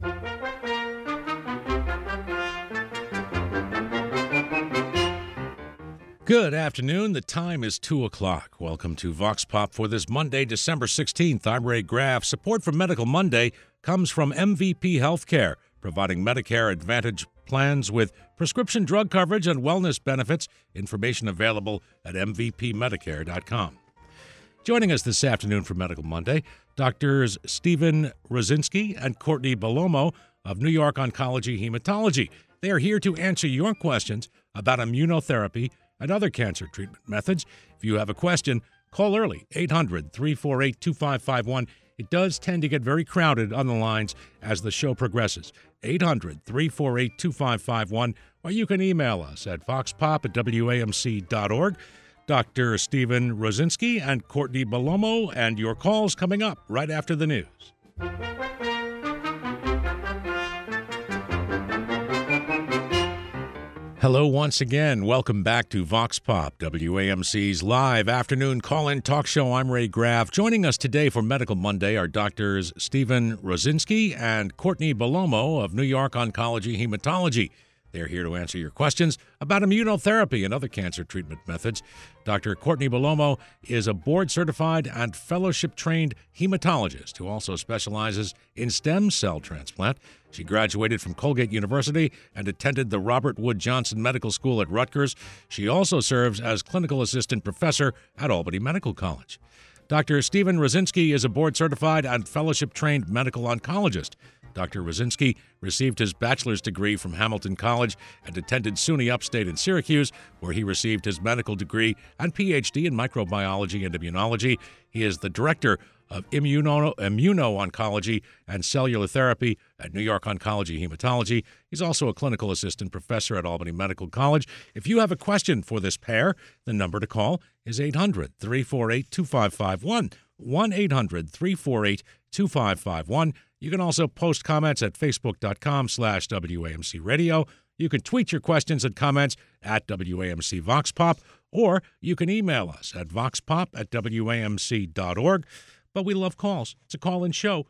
Good afternoon. The time is 2 o'clock. Welcome to Vox Pop for this Monday, December 16th. I'm Ray Graff. Support for Medical Monday comes from MVP Healthcare, providing Medicare Advantage plans with prescription drug coverage and wellness benefits. Information available at mvpmedicare.com. Joining us this afternoon for Medical Monday, Drs. Stephen Rosinski and Courtney Bellomo of New York Oncology Hematology. They are here to answer your questions about immunotherapy and other cancer treatment methods. If you have a question, call early, 800-348-2551. It does tend to get very crowded on the lines as the show progresses. 800-348-2551, or you can email us at voxpop@wamc.org. Dr. Stephen Rosinski and Courtney Bellomo, and your calls coming up right after the news. Hello once again. Welcome back to Vox Pop, WAMC's live afternoon call-in talk show. I'm Ray Graff. Joining us today for Medical Monday are Drs. Stephen Rosinski and Courtney Bellomo of New York Oncology Hematology. They're here to answer your questions about immunotherapy and other cancer treatment methods. Dr. Courtney Bellomo is a board-certified and fellowship-trained hematologist who also specializes in stem cell transplant. She graduated from Colgate University and attended the Robert Wood Johnson Medical School at Rutgers. She also serves as clinical assistant professor at Albany Medical College. Dr. Stephen Rosinski is a board-certified and fellowship-trained medical oncologist. Dr. Rosinski received his bachelor's degree from Hamilton College and attended SUNY Upstate in Syracuse, where he received his medical degree and PhD in microbiology and immunology. He is the director of immuno-oncology and cellular therapy at New York Oncology Hematology. He's also a clinical assistant professor at Albany Medical College. If you have a question for this pair, the number to call is 800-348-2551, 1-800-348-2551. You can also post comments at facebook.com/WAMC Radio. You can tweet your questions and comments at WAMC Vox Pop, or you can email us at voxpop@wamc.org. But we love calls. It's a call-in show.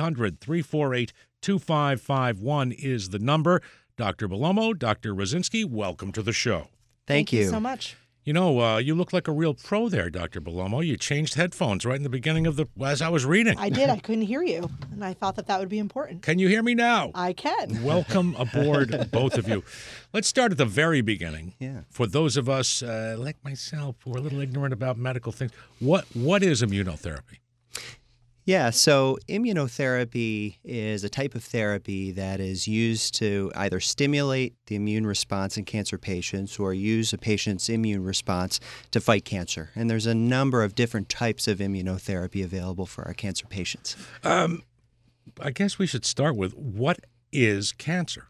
800-348-2551 is the number. Dr. Bellomo, Dr. Rosinski, welcome to the show. Thank you so much. You know, you look like a real pro there, Dr. Bellomo. You changed headphones right in the beginning of as I was reading. I did. I couldn't hear you, and I thought that would be important. Can you hear me now? I can. Welcome aboard, both of you. Let's start at the very beginning. Yeah. For those of us, like myself, who are a little ignorant about medical things, what is immunotherapy? Yeah, so immunotherapy is a type of therapy that is used to either stimulate the immune response in cancer patients or use a patient's immune response to fight cancer. And there's a number of different types of immunotherapy available for our cancer patients. I guess we should start with, what is cancer?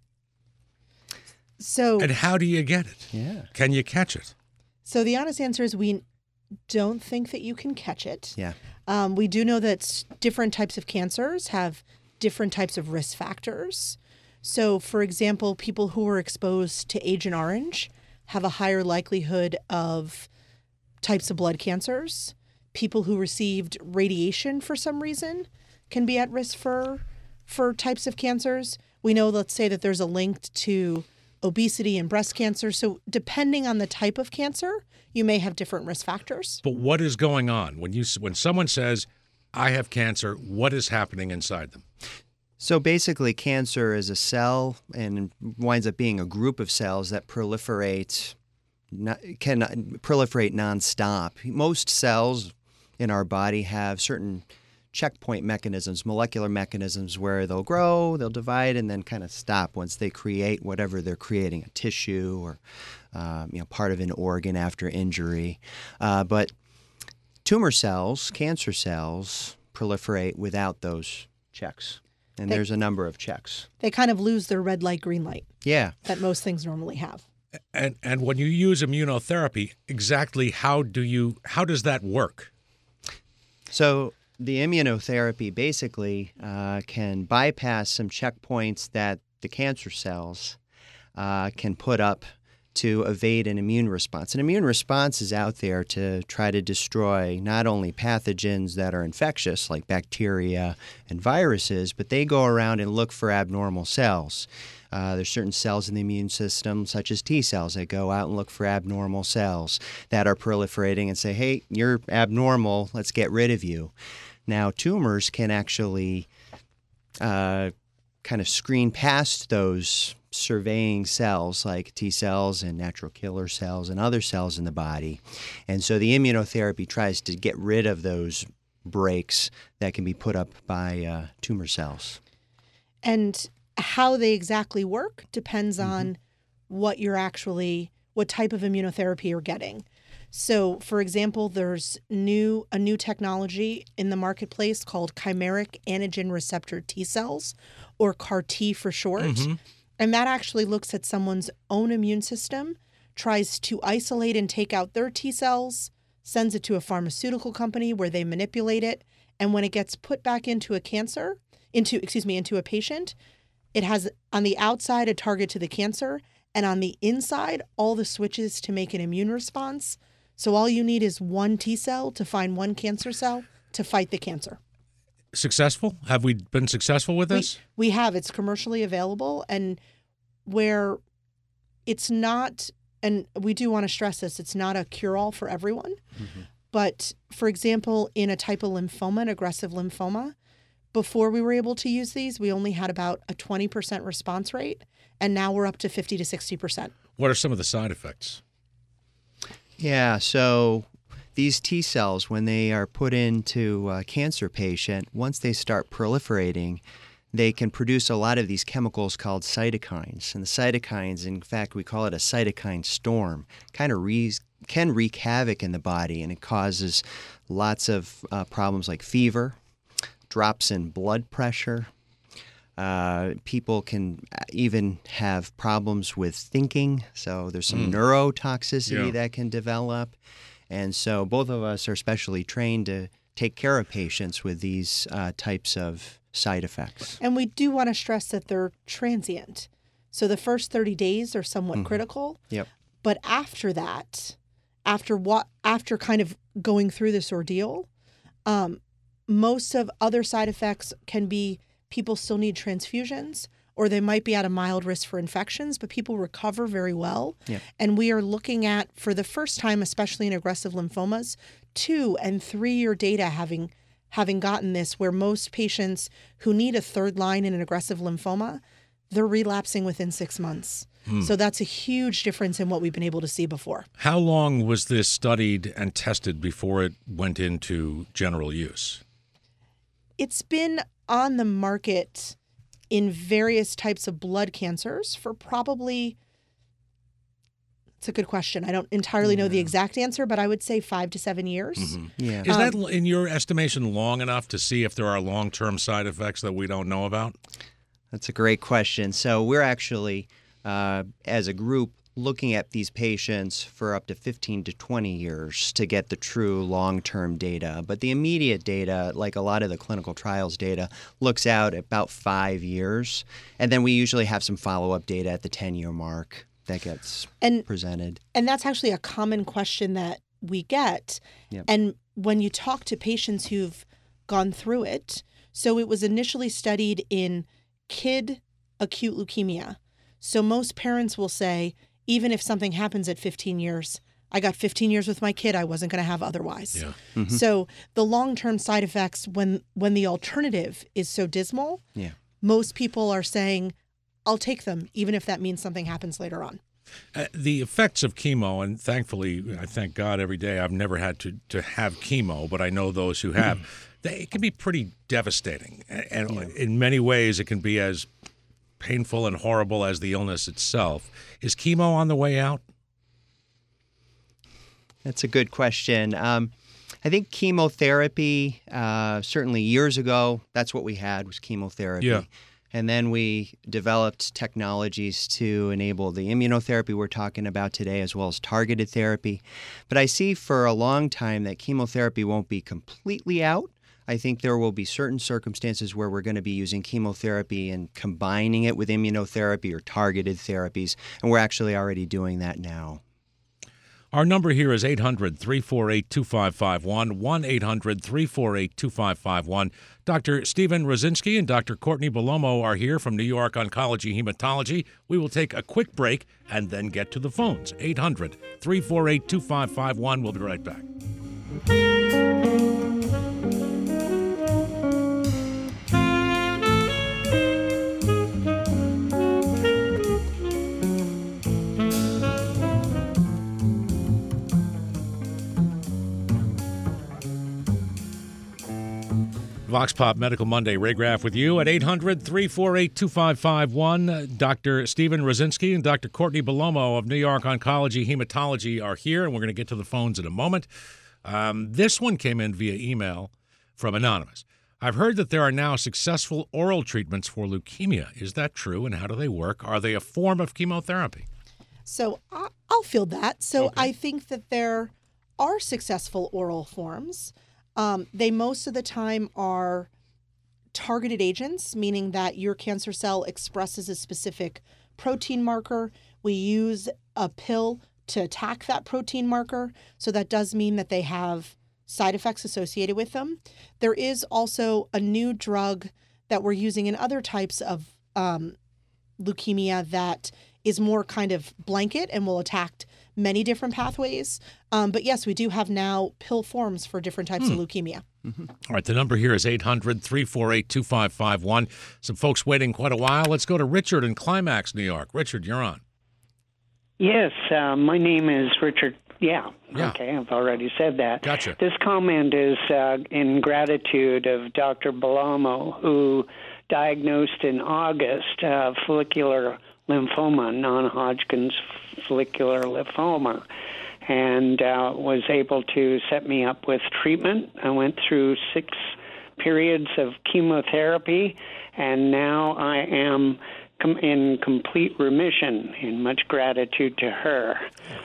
And how do you get it? Yeah. Can you catch it? So the honest answer is we don't think that you can catch it. Yeah. We do know that different types of cancers have different types of risk factors. So, for example, people who are exposed to Agent Orange have a higher likelihood of types of blood cancers. People who received radiation for some reason can be at risk for types of cancers. We know, let's say, that there's a link to obesity and breast cancer. So depending on the type of cancer, you may have different risk factors. But what is going on? When someone says, I have cancer, what is happening inside them? So basically, cancer is a cell and winds up being a group of cells that can proliferate nonstop. Most cells in our body have certain checkpoint mechanisms, molecular mechanisms, where they'll grow, they'll divide, and then kind of stop once they create whatever they're creating, a tissue or part of an organ after injury. But tumor cells, cancer cells, proliferate without those checks. And there's a number of checks. They kind of lose their red light, green light. Yeah. That most things normally have. And when you use immunotherapy, exactly how does that work? So the immunotherapy basically can bypass some checkpoints that the cancer cells can put up to evade an immune response. An immune response is out there to try to destroy not only pathogens that are infectious, like bacteria and viruses, but they go around and look for abnormal cells. There's certain cells in the immune system, such as T cells, that go out and look for abnormal cells that are proliferating and say, hey, you're abnormal, let's get rid of you. Now, tumors can actually kind of screen past those surveying cells like T cells and natural killer cells and other cells in the body. And so the immunotherapy tries to get rid of those breaks that can be put up by tumor cells. And how they exactly work depends on what type of immunotherapy you're getting. So, for example, there's a new technology in the marketplace called chimeric antigen receptor T cells, or CAR-T for short. And that actually looks at someone's own immune system, tries to isolate and take out their T cells, sends it to a pharmaceutical company where they manipulate it. And when it gets put back into a patient, it has on the outside a target to the cancer, and on the inside, all the switches to make an immune response. So all you need is one T cell to find one cancer cell to fight the cancer. Successful? Have we been successful with this? We have. It's commercially available, and where it's not, and we do want to stress this, it's not a cure-all for everyone. But, for example, in a type of lymphoma, an aggressive lymphoma, before we were able to use these, we only had about a 20% response rate, and now we're up to 50 to 60%. What are some of the side effects? Yeah, so these T cells, when they are put into a cancer patient, once they start proliferating, they can produce a lot of these chemicals called cytokines. And the cytokines, in fact, we call it a cytokine storm, kind of can wreak havoc in the body, and it causes lots of problems like fever, drops in blood pressure. People can even have problems with thinking, so there's some neurotoxicity that can develop. And so both of us are specially trained to take care of patients with these types of side effects. And we do want to stress that they're transient. So the first 30 days are somewhat critical. Yep. But after that, after kind of going through this ordeal, most of other side effects can be people still need transfusions, or they might be at a mild risk for infections, but people recover very well. Yeah. And we are looking at, for the first time, especially in aggressive lymphomas, 2- and 3-year data having gotten this, where most patients who need a third line in an aggressive lymphoma, they're relapsing within 6 months. So that's a huge difference in what we've been able to see before. How long was this studied and tested before it went into general use? It's been on the market in various types of blood cancers for probably, it's a good question. I don't entirely know the exact answer, but I would say 5 to 7 years. Yeah. Is that, in your estimation, long enough to see if there are long-term side effects that we don't know about? That's a great question. So we're actually, as a group, looking at these patients for up to 15 to 20 years to get the true long-term data. But the immediate data, like a lot of the clinical trials data, looks out about 5 years. And then we usually have some follow-up data at the 10-year mark that gets presented. And that's actually a common question that we get. Yep. And when you talk to patients who've gone through it, so it was initially studied in kid acute leukemia. So most parents will say, even if something happens at 15 years, I got 15 years with my kid I wasn't going to have otherwise. Yeah. So the long-term side effects, when the alternative is so dismal, most people are saying, I'll take them, even if that means something happens later on. The effects of chemo, and thankfully, I thank God every day I've never had to have chemo, but I know those who have. It can be pretty devastating. And in many ways, it can be as painful and horrible as the illness itself. Is chemo on the way out? That's a good question. I think chemotherapy, certainly years ago, that's what we had was chemotherapy. Yeah. And then we developed technologies to enable the immunotherapy we're talking about today, as well as targeted therapy. But I see for a long time that chemotherapy won't be completely out. I think there will be certain circumstances where we're going to be using chemotherapy and combining it with immunotherapy or targeted therapies, and we're actually already doing that now. Our number here is 800-348-2551, 1-800-348-2551. Dr. Stephen Rosinski and Dr. Courtney Bellomo are here from New York Oncology Hematology. We will take a quick break and then get to the phones. 800-348-2551. We'll be right back. Vox Pop Medical Monday. Ray Graff with you at 800-348-2551. Dr. Stephen Rosinski and Dr. Courtney Bellomo of New York Oncology Hematology are here, and we're going to get to the phones in a moment. This one came in via email from Anonymous. I've heard that there are now successful oral treatments for leukemia. Is that true, and how do they work? Are they a form of chemotherapy? So I'll field that. So Okay. I think that there are successful oral forms. They most of the time are targeted agents, meaning that your cancer cell expresses a specific protein marker. We use a pill to attack that protein marker. So that does mean that they have side effects associated with them. There is also a new drug that we're using in other types of leukemia that is more kind of blanket and will attack many different pathways. But yes, we do have now pill forms for different types of leukemia. All right, the number here is 800-348-2551. Some folks waiting quite a while. Let's go to Richard in Climax, New York. Richard, you're on. Yes, my name is Richard. Yeah. Okay, I've already said that. Gotcha. This comment is in gratitude of Dr. Bellomo, who diagnosed in August follicular lymphoma, non-Hodgkin's follicular lymphoma, and was able to set me up with treatment. I went through 6 periods of chemotherapy, and now I am in complete remission, in much gratitude to her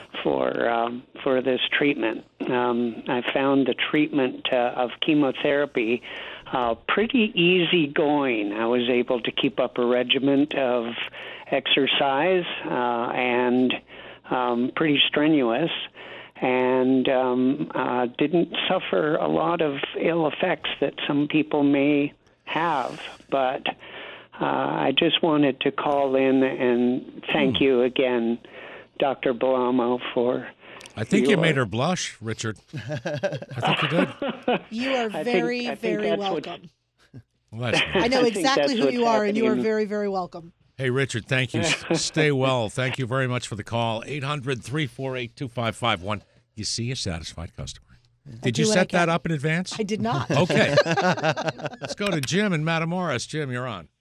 for this treatment. I found the treatment of chemotherapy pretty easy going. I was able to keep up a regimen of exercise and pretty strenuous, and didn't suffer a lot of ill effects that some people may have. But I just wanted to call in and thank you again, Dr. Bellomo, for I think you made her blush, Richard. I think you did. You are very, very welcome. Well, that's I know I think exactly that's who you what's are, and you are happening. very, very welcome. Hey, Richard, thank you. Stay well. Thank you very much for the call. 800-348-2551. You see a satisfied customer. Did you do what set I can. that up in advance? I did not. Okay. Let's go to Jim in Matamoros. Jim, you're on.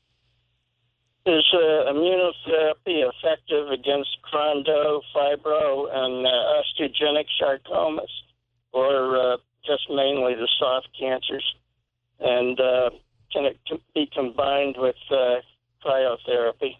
Is immunotherapy effective against chondro, fibro, and osteogenic sarcomas, or just mainly the soft cancers? And can it be combined with cryotherapy?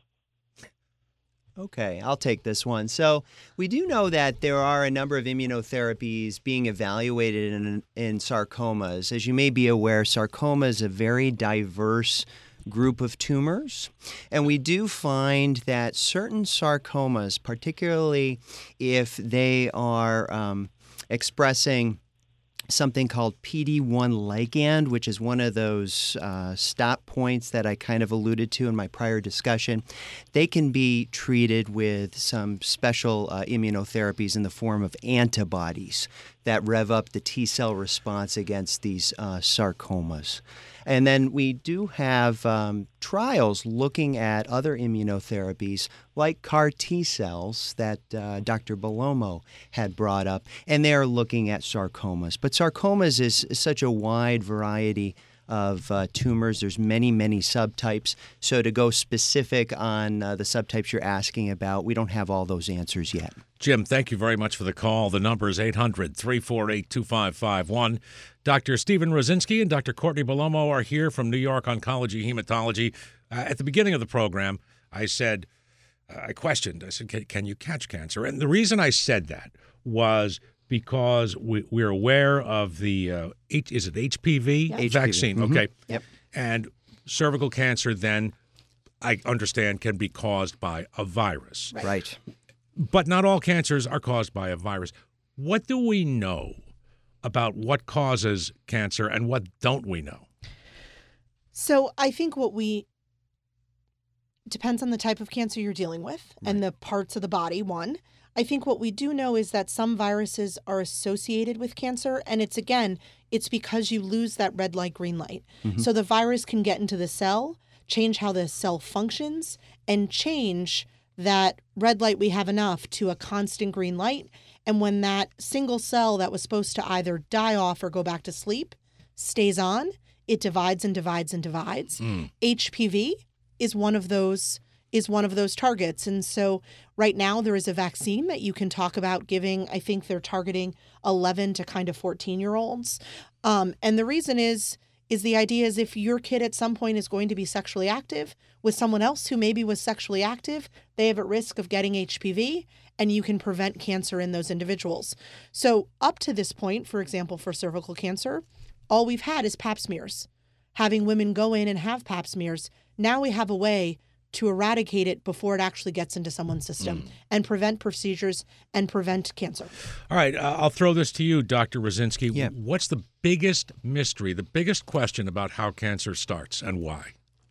Okay, I'll take this one. So we do know that there are a number of immunotherapies being evaluated in sarcomas. As you may be aware, sarcoma is a very diverse group of tumors, and we do find that certain sarcomas, particularly if they are expressing something called PD-1 ligand, which is one of those stop points that I kind of alluded to in my prior discussion, they can be treated with some special immunotherapies in the form of antibodies that rev up the T-cell response against these sarcomas. And then we do have trials looking at other immunotherapies like CAR T cells that Dr. Bellomo had brought up, and they're looking at sarcomas. But sarcomas is such a wide variety of tumors. There's many, many subtypes. So to go specific on the subtypes you're asking about, we don't have all those answers yet. Jim, thank you very much for the call. The number is 800-348-2551. Dr. Stephen Rosinski and Dr. Courtney Bellomo are here from New York Oncology Hematology. At the beginning of the program, I questioned, can you catch cancer? And the reason I said that was because we're aware of the, is it HPV Yeah. vaccine? HPV. Okay. Yep. And cervical cancer then, I understand, can be caused by a virus. Right. But not all cancers are caused by a virus. What do we know about what causes cancer and what don't we know? So I think depends on the type of cancer you're dealing with and the parts of the body, one. I think what we do know is that some viruses are associated with cancer, and it's because you lose that red light, green light. So the virus can get into the cell, change how the cell functions, and change that red light we have enough to a constant green light. And when that single cell that was supposed to either die off or go back to sleep stays on, it divides and divides and divides. HPV is one of those targets. And so right now there is a vaccine that you can talk about giving. I think they're targeting 11 to kind of 14-year-olds. And the reason is the idea is if your kid at some point is going to be sexually active with someone else who maybe was sexually active, they have a risk of getting HPV, and you can prevent cancer in those individuals. So up to this point, for example, for cervical cancer, all we've had is pap smears, having women go in and have pap smears. Now we have a way to eradicate it before it actually gets into someone's system and prevent procedures and prevent cancer. All right, I'll throw this to you, Dr. Rosinski. Yeah. What's the biggest mystery, the biggest question about how cancer starts and why?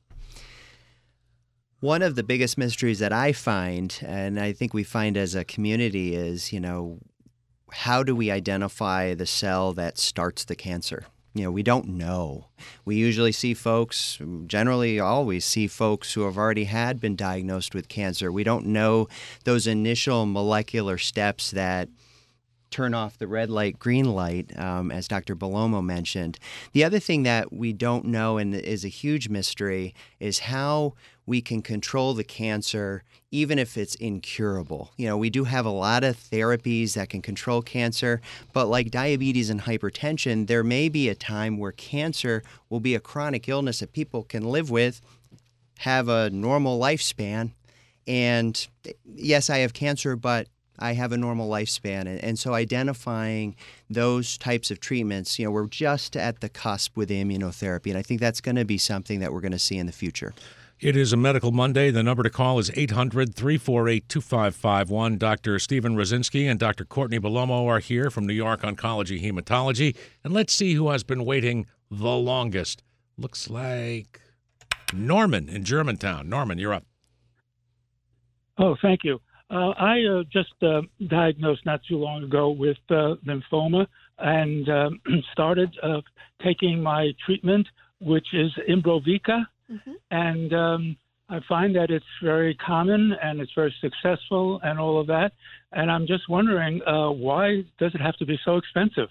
One of the biggest mysteries that I find, and I think we find as a community, is, how do we identify the cell that starts the cancer? We don't know. We usually see folks, generally always see folks who have already been diagnosed with cancer. We don't know those initial molecular steps that turn off the red light, green light, as Dr. Bellomo mentioned. The other thing that we don't know and is a huge mystery is how we can control the cancer even if it's incurable. We do have a lot of therapies that can control cancer, but like diabetes and hypertension, there may be a time where cancer will be a chronic illness that people can live with, have a normal lifespan, and yes, I have cancer, but I have a normal lifespan. And so identifying those types of treatments, we're just at the cusp with the immunotherapy. And I think that's going to be something that we're going to see in the future. It is a Medical Monday. The number to call is 800-348-2551. Dr. Stephen Rosinski and Dr. Courtney Bellomo are here from New York Oncology Hematology. And let's see who has been waiting the longest. Looks like Norman in Germantown. Norman, you're up. Oh, thank you. I just diagnosed not too long ago with lymphoma and started taking my treatment, which is Imbruvica. And I find that it's very common and it's very successful and all of that. And I'm just wondering, why does it have to be so expensive?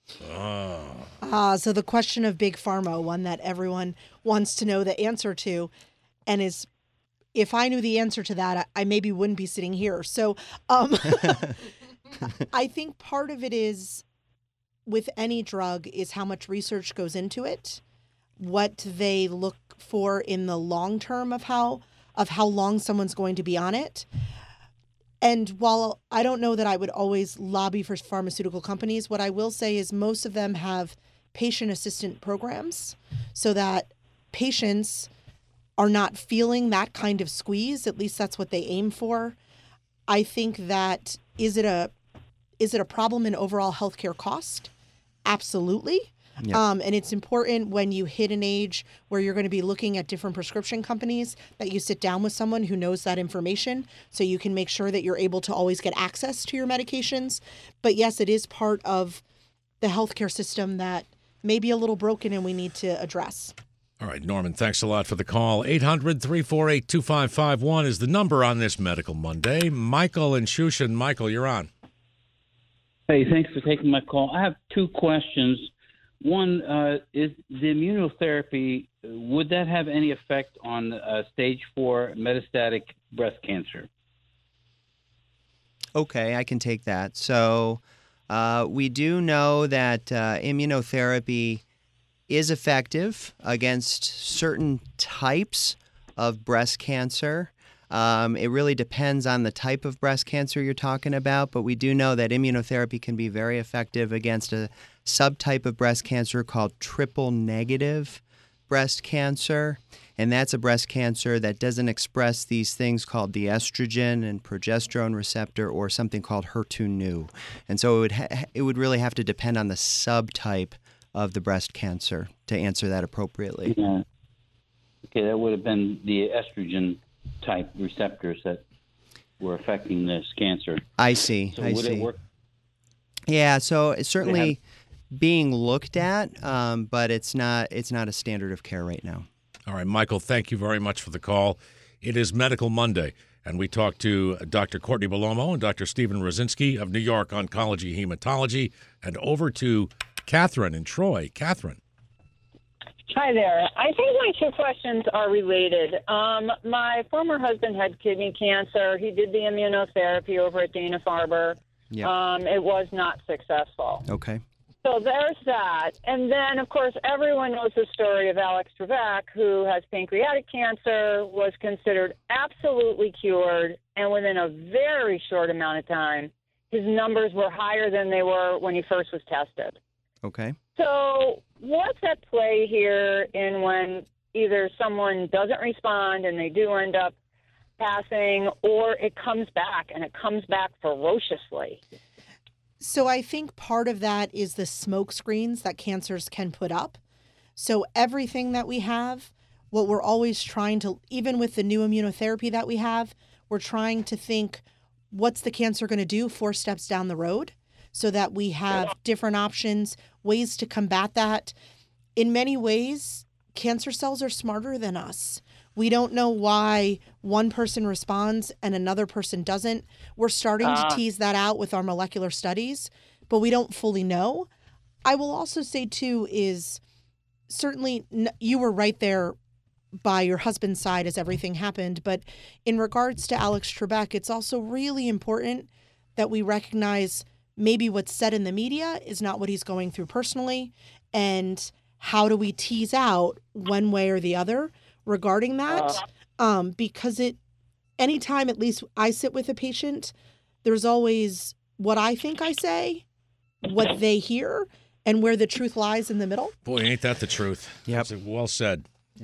So the question of Big Pharma, one that everyone wants to know the answer to, and is, if I knew the answer to that, I maybe wouldn't be sitting here. So I think part of it is, with any drug, is how much research goes into it, what they look for in the long term of how long someone's going to be on it. And while I don't know that I would always lobby for pharmaceutical companies, what I will say is most of them have patient assistant programs so that patients are not feeling that kind of squeeze. At least that's what they aim for. I think that is it a problem in overall healthcare cost? Absolutely. Yep. And it's important when you hit an age where you're going to be looking at different prescription companies that you sit down with someone who knows that information so you can make sure that you're able to always get access to your medications. But yes, it is part of the healthcare system that may be a little broken and we need to address. All right, Norman, thanks a lot for the call. 800-348-2551 is the number on this Medical Monday. Michael and Shushan. Michael, you're on. Hey, thanks for taking my call. I have two questions. One, is the immunotherapy, would that have any effect on stage 4 metastatic breast cancer? Okay, I can take that. So we do know that immunotherapy is effective against certain types of breast cancer. It really depends on the type of breast cancer you're talking about, but we do know that immunotherapy can be very effective against a subtype of breast cancer called triple-negative breast cancer. And that's a breast cancer that doesn't express these things called the estrogen and progesterone receptor or something called HER2/neu. And so it would really have to depend on the subtype of the breast cancer to answer that appropriately. Yeah. Okay, that would have been the estrogen type receptors that were affecting this cancer. I see. So I would see. it work? Yeah, so it's certainly being looked at, but it's not a standard of care right now. All right, Michael, thank you very much for the call. It is Medical Monday, and we talked to Dr. Courtney Bellomo and Dr. Stephen Rosinski of New York Oncology Hematology, and over to Catherine in Troy. Catherine. Hi there. I think my two questions are related. My former husband had kidney cancer. He did the immunotherapy over at Dana-Farber. Yeah. It was not successful. Okay. So there's that. And then, of course, everyone knows the story of Alex Trebek, who has pancreatic cancer, was considered absolutely cured, and within a very short amount of time, his numbers were higher than they were when he first was tested. Okay. So what's at play here in when either someone doesn't respond and they do end up passing, or it comes back, and it comes back ferociously? So I think part of that is the smoke screens that cancers can put up. So everything that we have, what we're always trying to, even with the new immunotherapy that we have, we're trying to think, what's the cancer going to do 4 steps down the road, so that we have different options, ways to combat that. In many ways, cancer cells are smarter than us. We don't know why one person responds and another person doesn't. We're starting to tease that out with our molecular studies, but we don't fully know. I will also say, too, is certainly you were right there by your husband's side as everything happened. But in regards to Alex Trebek, it's also really important that we recognize maybe what's said in the media is not what he's going through personally. And how do we tease out one way or the other regarding that? Because anytime at least I sit with a patient, there's always what I think I say, what they hear, and where the truth lies in the middle. Boy, ain't that the truth. Yep. That's well said. Yeah.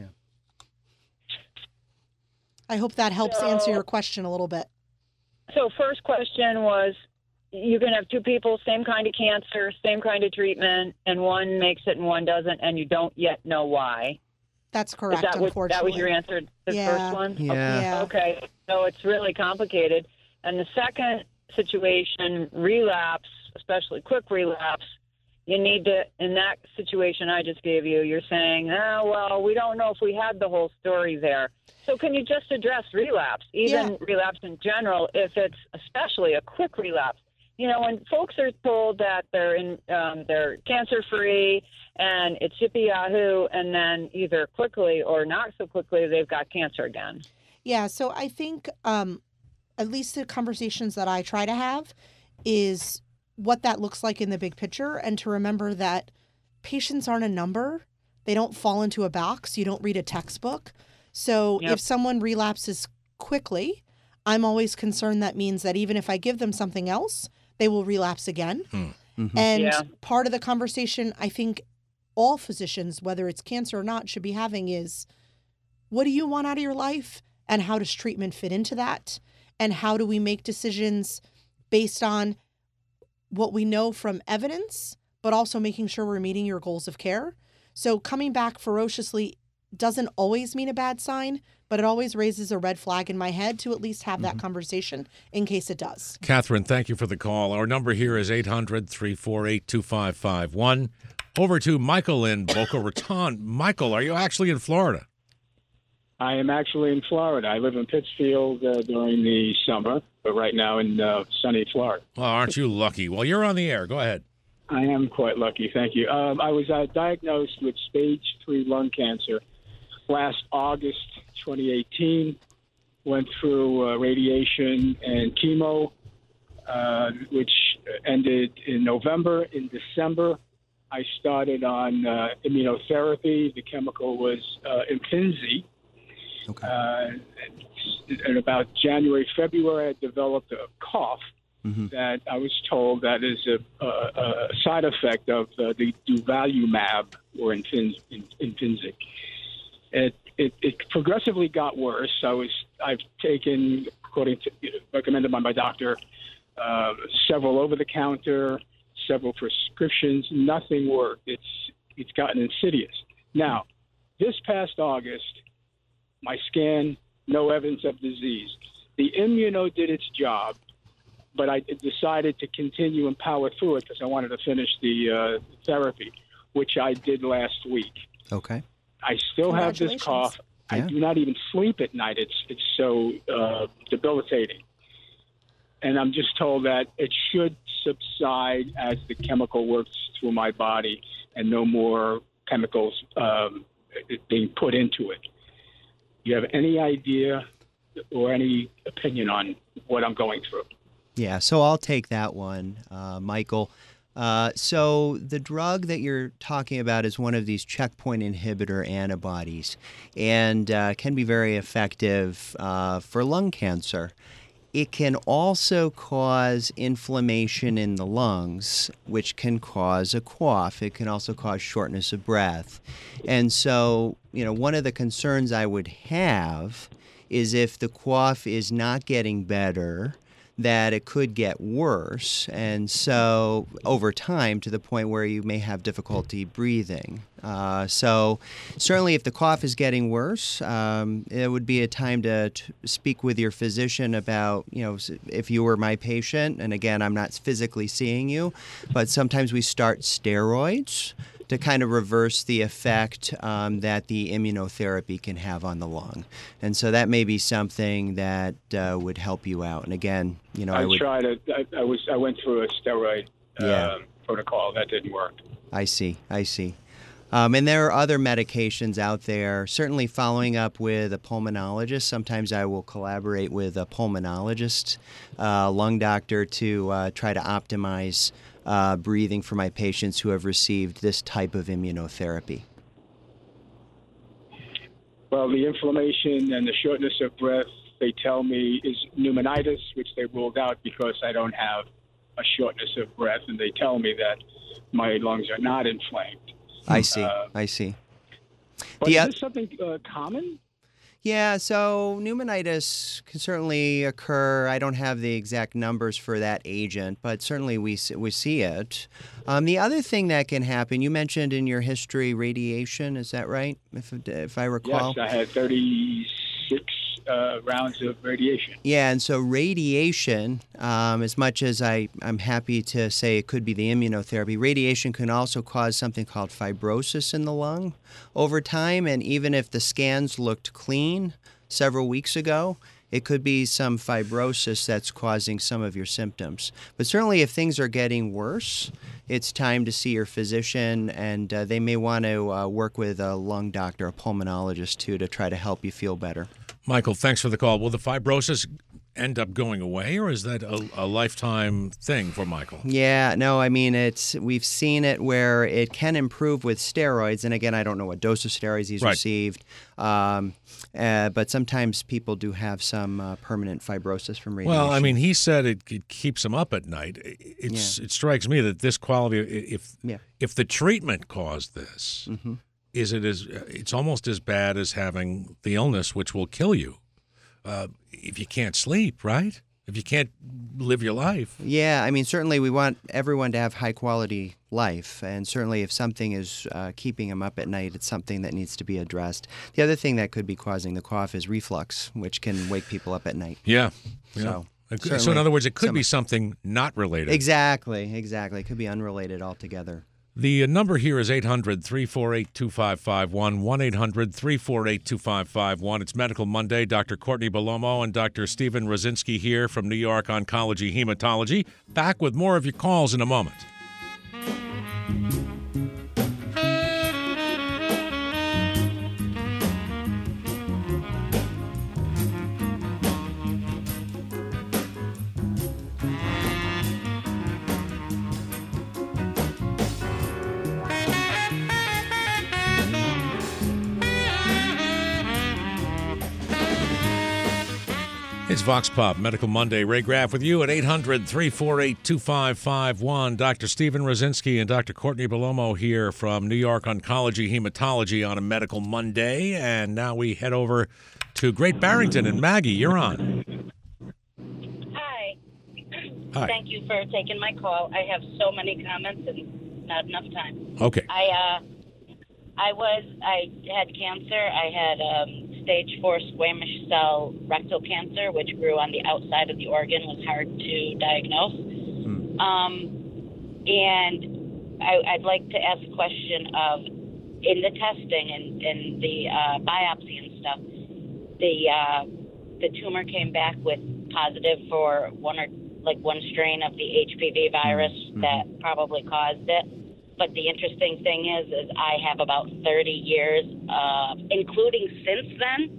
I hope that helps answer your question a little bit. So first question was, you can have two people, same kind of cancer, same kind of treatment, and one makes it and one doesn't, and you don't yet know why. That's correct, Is unfortunately. that was your answer to the first one? Yeah. Okay. So it's really complicated. And the second situation, relapse, especially quick relapse, you need to, in that situation I just gave you, you're saying, well, we don't know if we had the whole story there. So can you just address relapse, even relapse in general, if it's especially a quick relapse? You know, when folks are told that they're cancer-free and it's yippee-yahoo, and then either quickly or not so quickly, they've got cancer again. Yeah, so I think at least the conversations that I try to have is what that looks like in the big picture, and to remember that patients aren't a number. They don't fall into a box. You don't read a textbook. So if someone relapses quickly, I'm always concerned that means that even if I give them something else, they will relapse again. Mm-hmm. And part of the conversation I think all physicians, whether it's cancer or not, should be having is, what do you want out of your life? And how does treatment fit into that? And how do we make decisions based on what we know from evidence, but also making sure we're meeting your goals of care? So coming back ferociously doesn't always mean a bad sign, but it always raises a red flag in my head to at least have that conversation in case it does. Catherine, thank you for the call. Our number here is 800-348-2551. Over to Michael in Boca Raton. Michael, are you actually in Florida? I am actually in Florida. I live in Pittsfield during the summer, but right now in sunny Florida. Well, aren't you lucky? Well, you're on the air. Go ahead. I am quite lucky, thank you. I was diagnosed with stage 3 lung cancer last August 2018. Went through radiation and chemo, which ended in November. In December, I started on immunotherapy. The chemical was Imfinzi. Okay. In about January, February, I developed a cough that I was told that is a side effect of the durvalumab or Imfinzi. It progressively got worse. I've taken, according to recommended by my doctor, several over the counter, several prescriptions. Nothing worked. It's gotten insidious. Now, this past August, my scan, no evidence of disease. The immuno did its job, but I decided to continue and power through it because I wanted to finish the therapy, which I did last week. Okay. I still have this cough. Yeah. I do not even sleep at night. It's so debilitating. And I'm just told that it should subside as the chemical works through my body and no more chemicals being put into it. Do you have any idea or any opinion on what I'm going through? Yeah, so I'll take that one, Michael. So the drug that you're talking about is one of these checkpoint inhibitor antibodies and can be very effective for lung cancer. It can also cause inflammation in the lungs, which can cause a cough. It can also cause shortness of breath. And so, one of the concerns I would have is if the cough is not getting better, that it could get worse, and so over time to the point where you may have difficulty breathing. So certainly if the cough is getting worse, it would be a time to speak with your physician about, if you were my patient, and again, I'm not physically seeing you, but sometimes we start steroids to kind of reverse the effect that the immunotherapy can have on the lung. And so that may be something that would help you out. And again, I tried it. I went through a steroid protocol. That didn't work. I see. And there are other medications out there. Certainly following up with a pulmonologist. Sometimes I will collaborate with a pulmonologist, lung doctor, to try to optimize breathing for my patients who have received this type of immunotherapy. Well, the inflammation and the shortness of breath, they tell me, is pneumonitis, which they ruled out because I don't have a shortness of breath, and they tell me that my lungs are not inflamed. I see. But is this something common? Yeah, so pneumonitis can certainly occur. I don't have the exact numbers for that agent, but certainly we see it. The other thing that can happen, you mentioned in your history radiation, is that right, if I recall? Yes, I had 36 rounds of radiation. Yeah, and so radiation, as much as I'm happy to say it could be the immunotherapy, radiation can also cause something called fibrosis in the lung over time. And even if the scans looked clean several weeks ago, it could be some fibrosis that's causing some of your symptoms. But certainly if things are getting worse, it's time to see your physician, and they may want to work with a lung doctor, a pulmonologist, too, to try to help you feel better. Michael, thanks for the call. Will the fibrosis end up going away, or is that a lifetime thing for Michael? Yeah, no, I mean, we've seen it where it can improve with steroids, and again, I don't know what dose of steroids he's received, but sometimes people do have some permanent fibrosis from radiation. Well, I mean, he said it keeps him up at night. It strikes me that this quality, if the treatment caused this, it's almost as bad as having the illness, which will kill you. If you can't sleep, right? If you can't live your life. Yeah, I mean, certainly we want everyone to have high-quality life, and certainly if something is keeping them up at night, it's something that needs to be addressed. The other thing that could be causing the cough is reflux, which can wake people up at night. Yeah. So in other words, it could be something not related. Exactly. It could be unrelated altogether. The number here is 800-348-2551, 1-800-348-2551. It's Medical Monday. Dr. Courtney Bellomo and Dr. Stephen Rosinski here from New York Oncology Hematology. Back with more of your calls in a moment. It's Vox Pop Medical Monday. Ray Graff with you at 800-348-2551. Dr. Stephen Rosinski and Dr. Courtney Belomo here from New York Oncology Hematology on a Medical Monday. And now we head over to Great Barrington. And Maggie, you're on. Hi. Hi. Thank you for taking my call. I have so many comments and not enough time. Okay. I had cancer. I had stage 4 squamous cell rectal cancer, which grew on the outside of the organ, was hard to diagnose. And I'd like to ask a question of, in the testing and the biopsy and stuff, the tumor came back with positive for one strain of the HPV virus that probably caused it. But the interesting thing is I have about 30 years, including since then,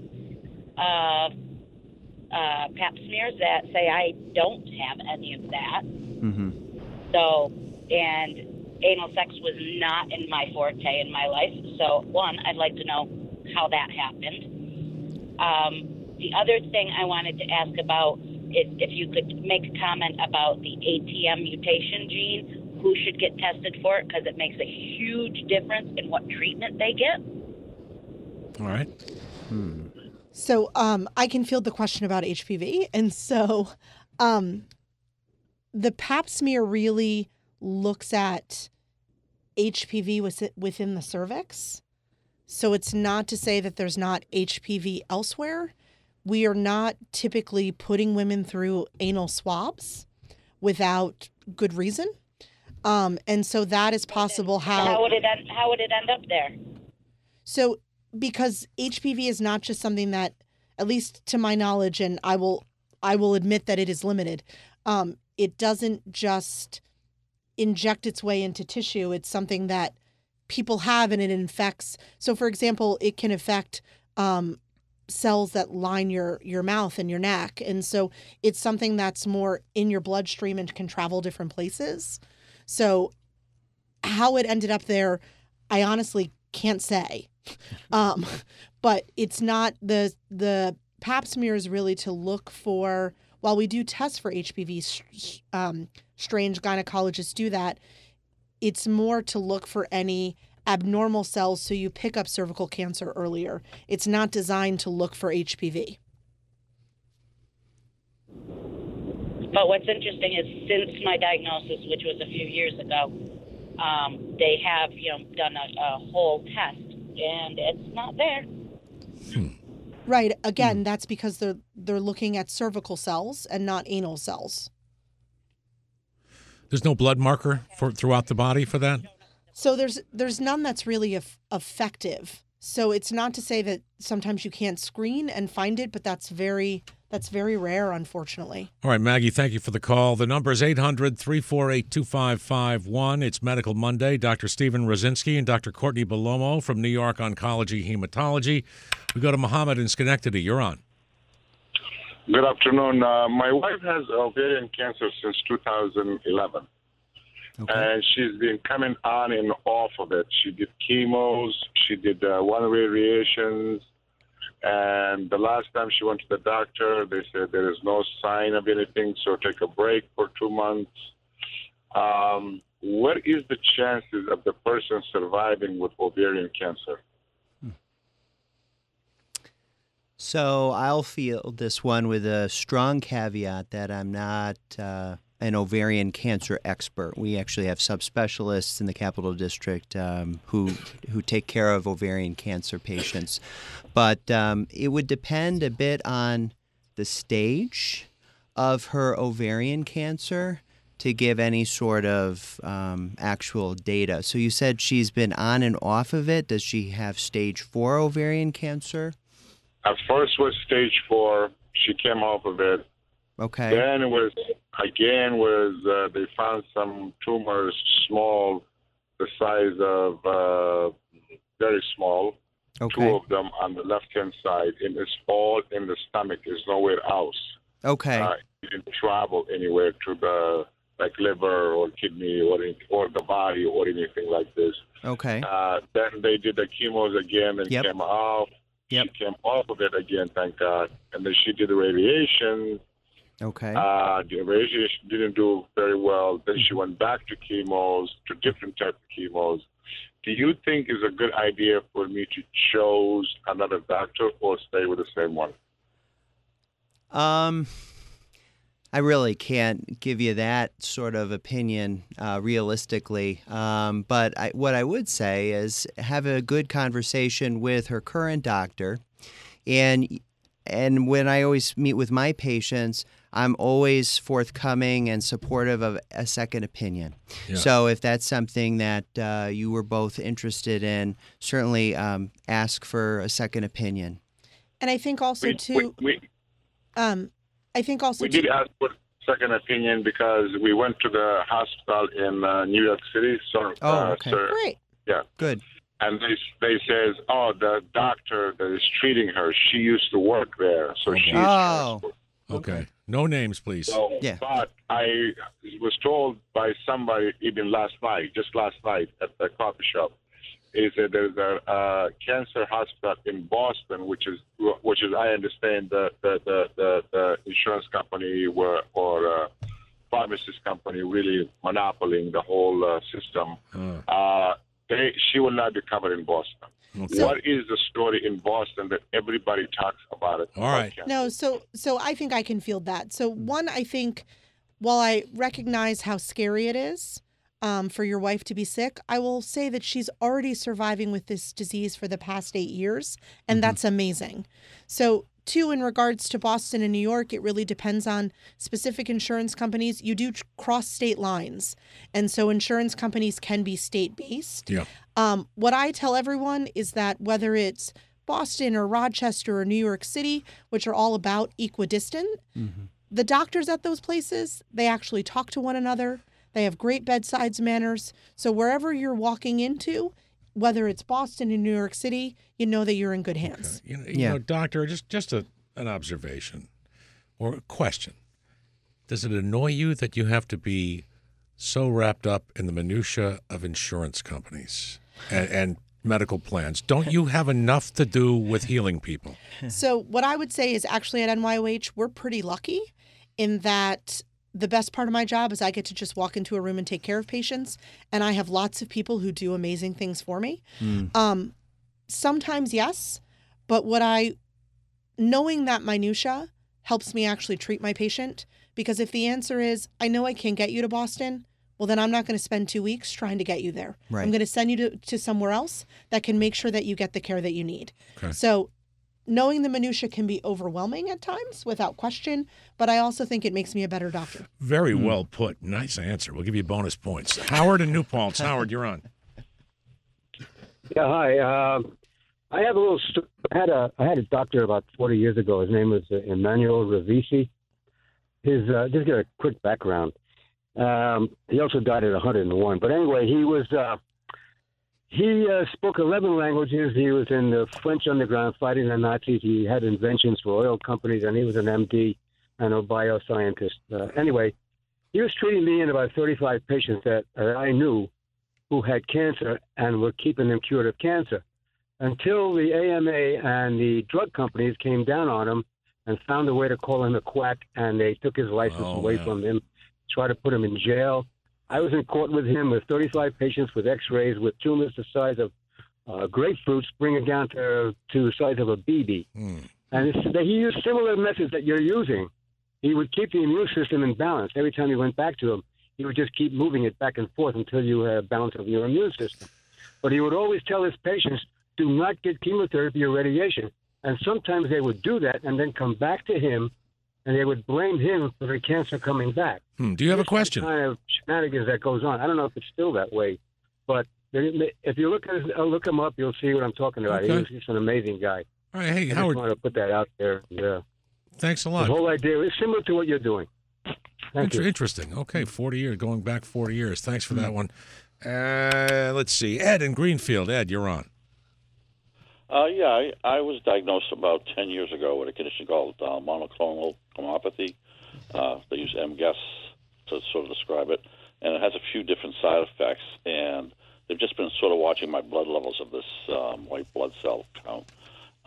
pap smears that say I don't have any of that. So, and anal sex was not in my forte in my life. So, one, I'd like to know how that happened. The other thing I wanted to ask about is if you could make a comment about the ATM mutation gene. Who should get tested for it, because it makes a huge difference in what treatment they get. All right. So I can field the question about HPV. And so the pap smear really looks at HPV within the cervix. So it's not to say that there's not HPV elsewhere. We are not typically putting women through anal swabs without good reason. And so that is possible. How would it end up there? So because HPV is not just something that, at least to my knowledge, and I will admit that it is limited. It doesn't just inject its way into tissue. It's something that people have, and it infects. So, for example, it can affect cells that line your mouth and your neck, and so it's something that's more in your bloodstream and can travel different places. So how it ended up there, I honestly can't say. But it's not the pap smear is really to look for, while we do test for HPV, strange gynecologists do that, it's more to look for any abnormal cells so you pick up cervical cancer earlier. It's not designed to look for HPV. But what's interesting is since my diagnosis, which was a few years ago, they have done a whole test, and it's not there. Right. Again, that's because they're looking at cervical cells and not anal cells. There's no blood marker throughout the body for that? So there's none that's really effective. So it's not to say that sometimes you can't screen and find it, but that's very rare, unfortunately. All right, Maggie, thank you for the call. The number is 800-348-2551. It's Medical Monday. Dr. Stephen Rosinski and Dr. Courtney Belomo from New York Oncology Hematology. We go to Mohammed in Schenectady. You're on. Good afternoon. My wife has ovarian cancer since 2011. Okay. And she's been coming on and off of it. She did chemos. She did one-way radiations. And the last time she went to the doctor, they said there is no sign of anything, so take a break for 2 months. What is the chances of the person surviving with ovarian cancer? So I'll field this one with a strong caveat that I'm not an ovarian cancer expert. We actually have subspecialists in the Capital District who take care of ovarian cancer patients. But it would depend a bit on the stage of her ovarian cancer to give any sort of actual data. So you said she's been on and off of it. Does she have stage 4 ovarian cancer? At first was stage 4. She came off of it. Okay. Then it was they found some tumors small, the size of very small. Okay. 2 of them on the left-hand side, and it's all in the stomach. There's nowhere else. Okay. It didn't travel anywhere to the liver or kidney or the body or anything like this. Okay. Then they did the chemos again and came off. Yep. She came off of it again, thank God. And then she did the radiation. Okay. The radiation didn't do very well. Then she went back to chemos, to different types of chemos. Do you think it's a good idea for me to choose another doctor or stay with the same one? I really can't give you that sort of opinion realistically. But what I would say is have a good conversation with her current doctor. And when I always meet with my patients, I'm always forthcoming and supportive of a second opinion. Yeah. So if that's something that you were both interested in, certainly ask for a second opinion. And I think also we did ask for second opinion because we went to the hospital in New York City. So, okay. Great. Yeah. Good. And they says, the doctor that is treating her, she used to work there, so she's transferred. Okay. No names, please. So, yeah. But I was told by somebody even just last night at the coffee shop, is that there's a cancer hospital in Boston, which is I understand the insurance company or pharmacist company really monopolying the whole system. She will not be covered in Boston. Okay. What is the story in Boston that everybody talks about it? All right. No, so I think I can field that. So one, I think while I recognize how scary it is for your wife to be sick, I will say that she's already surviving with this disease for the past 8 years, and that's amazing. So two, in regards to Boston and New York, it really depends on specific insurance companies. You do cross state lines, and so insurance companies can be state-based. Yeah. What I tell everyone is that whether it's Boston or Rochester or New York City, which are all about equidistant, the doctors at those places, they actually talk to one another. They have great bedsides manners. So wherever you're walking into, whether it's Boston and New York City, you know that you're in good hands. Okay. You know, doctor, just an observation or a question. Does it annoy you that you have to be so wrapped up in the minutia of insurance companies and medical plans? Don't you have enough to do with healing people? So what I would say is actually at NYOH, we're pretty lucky in that the best part of my job is I get to just walk into a room and take care of patients, and I have lots of people who do amazing things for me. Sometimes, yes, but knowing that minutia helps me actually treat my patient, because if the answer is, I know I can't get you to Boston, well, then I'm not going to spend 2 weeks trying to get you there. Right. I'm going to send you to somewhere else that can make sure that you get the care that you need. Okay. So knowing the minutia can be overwhelming at times, without question, but I also think it makes me a better doctor. Very well put. Nice answer. We'll give you bonus points. Howard in New Paltz. Howard, you're on. Yeah, hi. I have a little. I had a doctor about 40 years ago. His name was Emmanuel Ravisi. Just get a quick background. He also died at 101. But anyway, he spoke 11 languages. He was in the French underground fighting the Nazis. He had inventions for oil companies, and he was an MD and a bioscientist. Anyway, he was treating me and about 35 patients that I knew who had cancer and were keeping them cured of cancer, until the AMA and the drug companies came down on him and found a way to call him a quack, and they took his license away from him, tried to put him in jail. I was in court with him with 35 patients with x-rays with tumors the size of grapefruits, bringing it down to the size of a BB. And he used similar methods that you're using. He would keep the immune system in balance. Every time you went back to him, he would just keep moving it back and forth until you had a balance of your immune system. But he would always tell his patients, do not get chemotherapy or radiation. And sometimes they would do that and then come back to him, and they would blame him for the cancer coming back. Do you have a question? Kind of shenanigans that goes on. I don't know if it's still that way, but if you look him up, you'll see what I'm talking about. Okay. He's an amazing guy. All right, hey, I Howard. just want to put that out there. Yeah. Thanks a lot. The whole idea is similar to what you're doing. Thank you. Interesting. Okay, 40 years, going back 40 years. Thanks for that one. Let's see. Ed in Greenfield. Ed, you're on. I was diagnosed about 10 years ago with a condition called monoclonal gammopathy. They use MGUS to sort of describe it, and it has a few different side effects, and they've just been sort of watching my blood levels of this white blood cell count.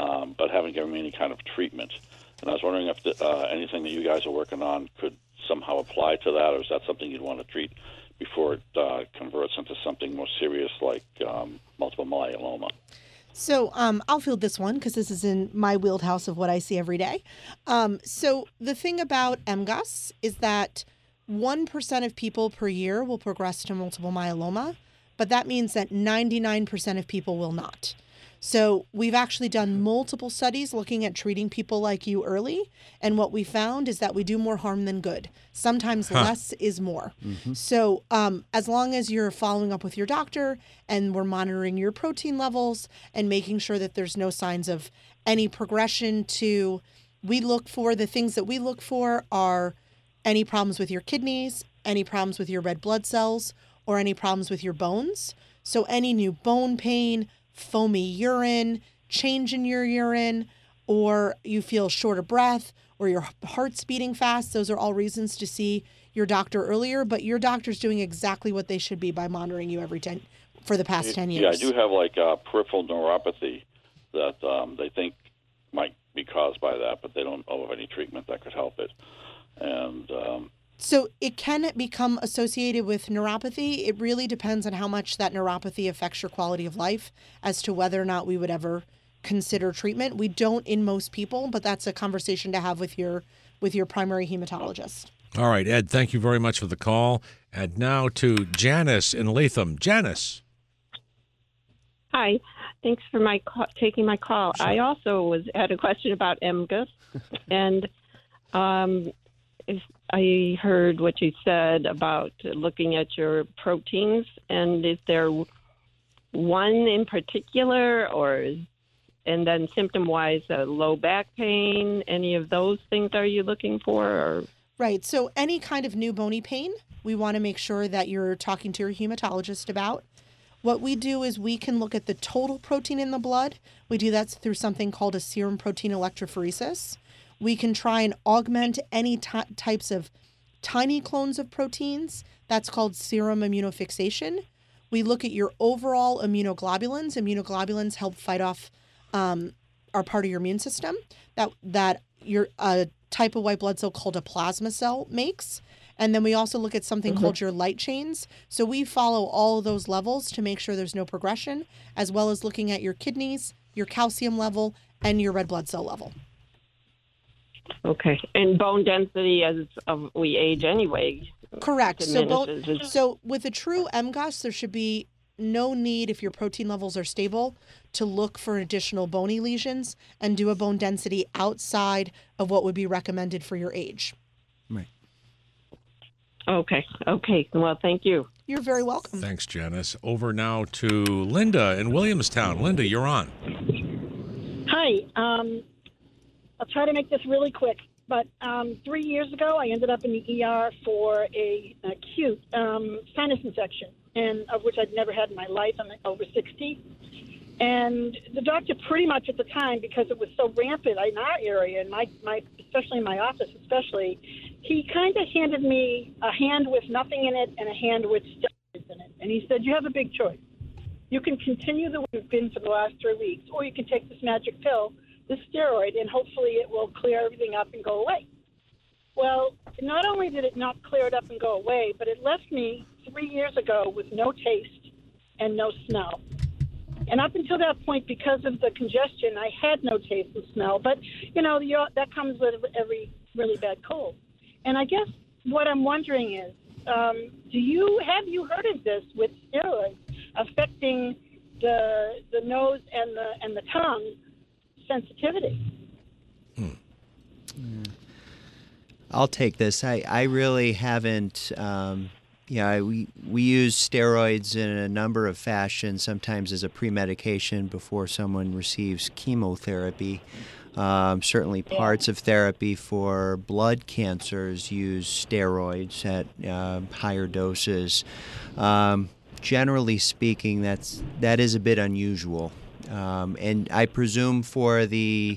but haven't given me any kind of treatment. And I was wondering if anything that you guys are working on could somehow apply to that, or is that something you'd want to treat before it converts into something more serious like multiple myeloma? So I'll field this one because this is in my wheelhouse of what I see every day. So the thing about MGUS is that 1% of people per year will progress to multiple myeloma, but that means that 99% of people will not. So we've actually done multiple studies looking at treating people like you early, and what we found is that we do more harm than good. Sometimes less is more. Mm-hmm. So as long as you're following up with your doctor and we're monitoring your protein levels and making sure that there's no signs of any progression to, the things that we look for are any problems with your kidneys, any problems with your red blood cells, or any problems with your bones. So any new bone pain, foamy urine, change in your urine, or you feel short of breath, or your heart's beating fast, those are all reasons to see your doctor earlier, but your doctor's doing exactly what they should be by monitoring you for the past 10 years. Yeah, I do have like peripheral neuropathy that they think might be caused by that, but they don't know of any treatment that could help it. And so it can become associated with neuropathy. It really depends on how much that neuropathy affects your quality of life as to whether or not we would ever consider treatment. We don't in most people, but that's a conversation to have with your primary hematologist. All right, Ed, thank you very much for the call. And now to Janice in Latham. Janice. Hi. Thanks for taking my call. Sure. I also had a question about MGUS, and I heard what you said about looking at your proteins, and is there one in particular, and then symptom-wise, low back pain, any of those things are you looking for? Or? Right, so any kind of new bony pain, we want to make sure that you're talking to your hematologist about. What we do is we can look at the total protein in the blood. We do that through something called a serum protein electrophoresis. We can try and augment any types of tiny clones of proteins. That's called serum immunofixation. We look at your overall immunoglobulins. Immunoglobulins help fight off are part of your immune system that your type of white blood cell called a plasma cell makes. And then we also look at something called your light chains. So we follow all of those levels to make sure there's no progression, as well as looking at your kidneys, your calcium level, and your red blood cell level. Okay. And bone density as we age anyway. Correct. So with a true MGUS, there should be no need, if your protein levels are stable, to look for additional bony lesions and do a bone density outside of what would be recommended for your age. Right. Okay. Well, thank you. You're very welcome. Thanks, Janice. Over now to Linda in Williamstown. Linda, you're on. Hi. I'll try to make this really quick, but 3 years ago, I ended up in the ER for an acute sinus infection, and of which I'd never had in my life. I'm over 60. And the doctor pretty much at the time, because it was so rampant in our area, and my especially in my office especially, he kind of handed me a hand with nothing in it and a hand with steroids in it. And he said, you have a big choice. You can continue the way you've been for the last 3 weeks, or you can take this magic pill, this steroid, and hopefully it will clear everything up and go away. Well, not only did it not clear it up and go away, but it left me 3 years ago with no taste and no smell. And up until that point, because of the congestion, I had no taste and smell. But, that comes with every really bad cold. And I guess what I'm wondering is, have you heard of this with steroids affecting the nose and the tongue sensitivity? I'll take this. I really haven't. We use steroids in a number of fashions, sometimes as a pre-medication before someone receives chemotherapy. Certainly parts of therapy for blood cancers use steroids at higher doses. Generally speaking, that is a bit unusual. And I presume for the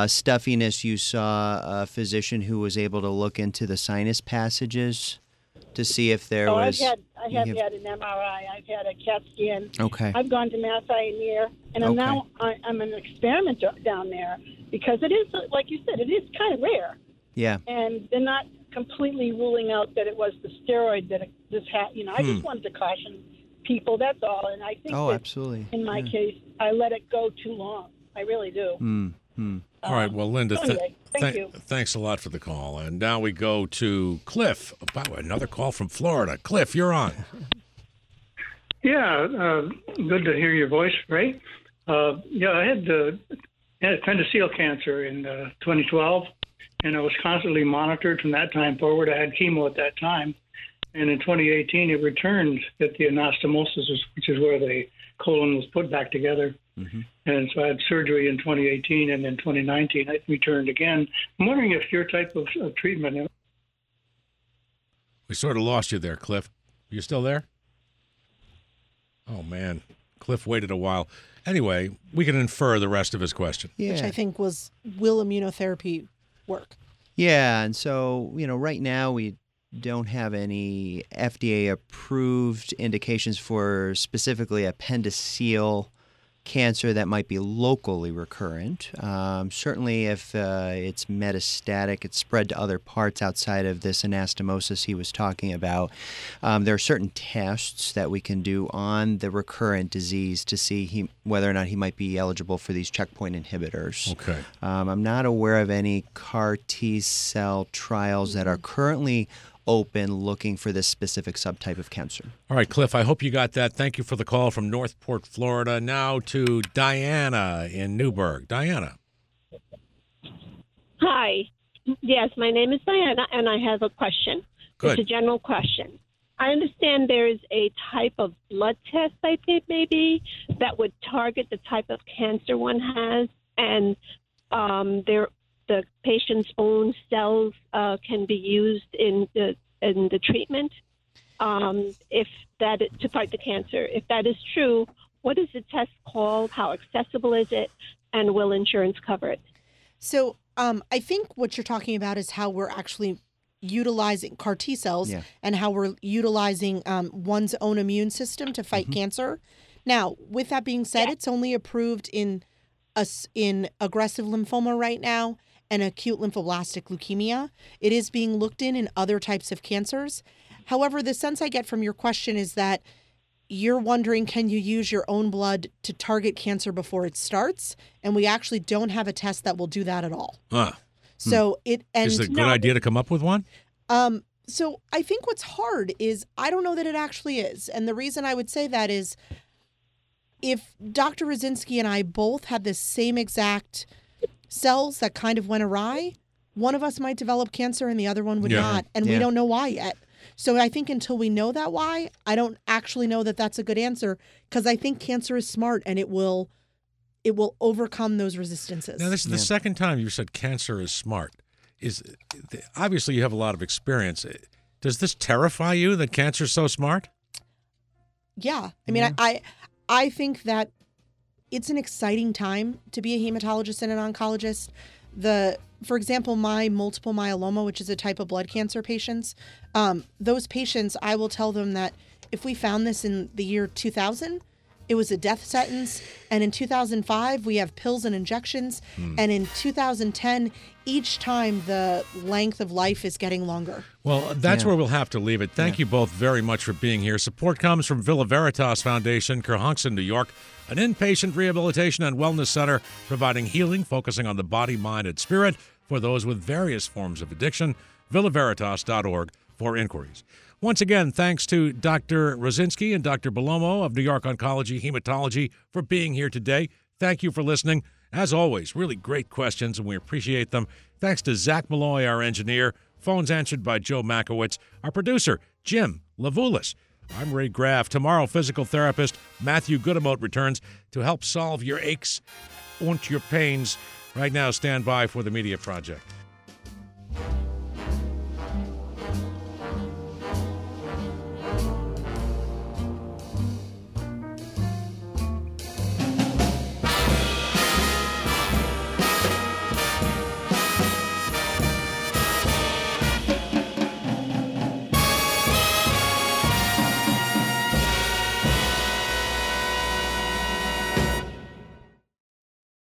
stuffiness, you saw a physician who was able to look into the sinus passages to see if there So was. I have had an MRI. I've had a CAT scan. Okay. I've gone to Mass Eye and Ear, and I'm an experimenter down there because it is, like you said, it is kind of rare. Yeah. And they're not completely ruling out that it was the steroid that this had. I just wanted to caution people. That's all. And I think absolutely. In my case, I let it go too long. I really do. All right. Well, Linda, anyway, thank you. Thanks a lot for the call. And now we go to Cliff. Wow, another call from Florida. Cliff, you're on. Yeah, good to hear your voice, Ray. I had appendiceal cancer in 2012, and I was constantly monitored from that time forward. I had chemo at that time, and in 2018 it returned at the anastomosis, which is where the colon was put back together. And so I had surgery in 2018, and in 2019 it returned again. I'm wondering if your type of treatment. We sort of lost you there, Cliff. You still there? Oh, man. Cliff waited a while. Anyway, we can infer the rest of his question. Which I think was, will immunotherapy work? Yeah, and so, right now we don't have any FDA-approved indications for specifically appendiceal cancer that might be locally recurrent. Certainly if it's metastatic, it's spread to other parts outside of this anastomosis he was talking about. There are certain tests that we can do on the recurrent disease to see whether or not he might be eligible for these checkpoint inhibitors. Okay. I'm not aware of any CAR T-cell trials that are currently open looking for this specific subtype of cancer. All right, Cliff, I hope you got that. Thank you for the call from Northport, Florida. Now to Diana in Newburgh. Diana. Hi. Yes, my name is Diana, and I have a question. Good. It's a general question. I understand there's a type of blood test, I think maybe, that would target the type of cancer one has, and the patient's own cells can be used in the treatment to fight the cancer. If that is true, what is the test called? How accessible is it? And will insurance cover it? So I think what you're talking about is how we're actually utilizing CAR T cells and how we're utilizing one's own immune system to fight cancer. Now, with that being said, it's only approved in aggressive lymphoma right now and acute lymphoblastic leukemia. It is being looked in other types of cancers. However, the sense I get from your question is that you're wondering, can you use your own blood to target cancer before it starts? And we actually don't have a test that will do that at all. So is it a good idea to come up with one? So I think what's hard is I don't know that it actually is. And the reason I would say that is if Dr. Rosinski and I both had the same exact cells that kind of went awry, one of us might develop cancer and the other one would not. And we don't know why yet. So I think until we know that why, I don't actually know that that's a good answer, because I think cancer is smart and it will overcome those resistances. Now, this is the second time you said cancer is smart. Obviously you have a lot of experience. Does this terrify you that cancer is so smart? Yeah. I mean, I think that it's an exciting time to be a hematologist and an oncologist. For example, my multiple myeloma, which is a type of blood cancer patients, those patients, I will tell them that if we found this in the year 2000, it was a death sentence. And in 2005, we have pills and injections. And in 2010, each time the length of life is getting longer. Well, that's where we'll have to leave it. Thank you both very much for being here. Support comes from Villa Veritas Foundation, Kerhonkson, New York, an inpatient rehabilitation and wellness center providing healing, focusing on the body, mind, and spirit for those with various forms of addiction. villaveritas.org for inquiries. Once again, thanks to Dr. Rosinski and Dr. Bellomo of New York Oncology Hematology for being here today. Thank you for listening. As always, really great questions, and we appreciate them. Thanks to Zach Malloy, our engineer. Phones answered by Joe Makowitz. Our producer, Jim Lavoulis. I'm Ray Graff. Tomorrow, physical therapist Matthew Goodemote returns to help solve your aches and your pains. Right now, stand by for the Media Project.